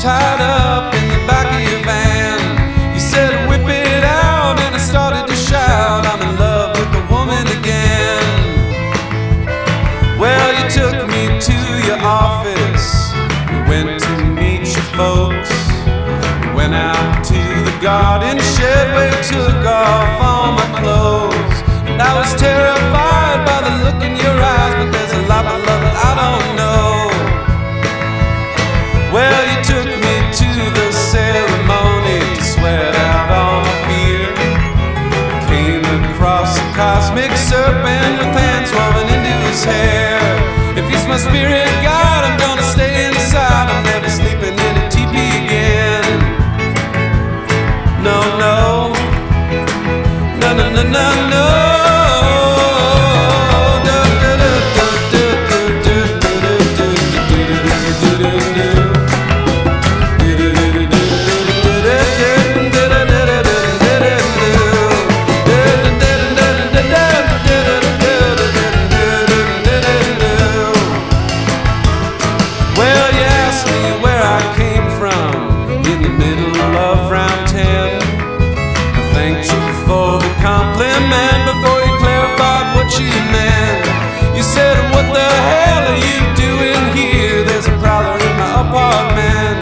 tied up in the back of your van. You said whip it out, and I started to shout, I'm in love with a woman again. Well, you took me to your office, we went to meet your folks. We went out to the garden shed where you took off all my clothes. And I was terrified by the look in your eyes, but there's a lot of love that I don't know. Well, you took me to the ceremony to sweat out all my fear. I came across a cosmic serpent with hands woven into his hair. If he's my spirit guide, I'm gonna stay inside. I'm never sleeping in a teepee again. No, no, no, no, no, no, no. Before you clarified what you meant, you said, what the hell are you doing here? There's a prowler in my apartment.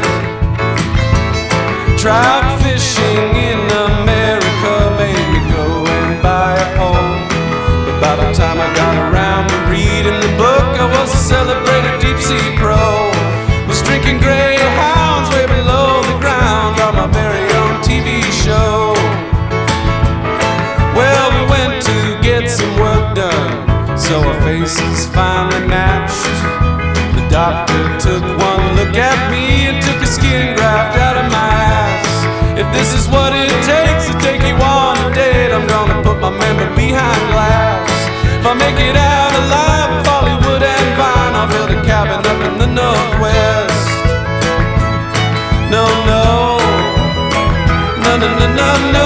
Trout fishing in America made me go and buy a pole. But by the time I got around to reading the book, I was a celebrated deep sea pro. Was drinking greyhounds way below the ground on my very own TV show. Some work done, so our faces finally matched. The doctor took one look at me and took a skin graft out of my ass. If this is what it takes to take you on a date, I'm gonna put my member behind glass. If I make it out alive with Hollywood and Vine, I'll build a cabin up in the Northwest. No, no, no, no, no, no, no.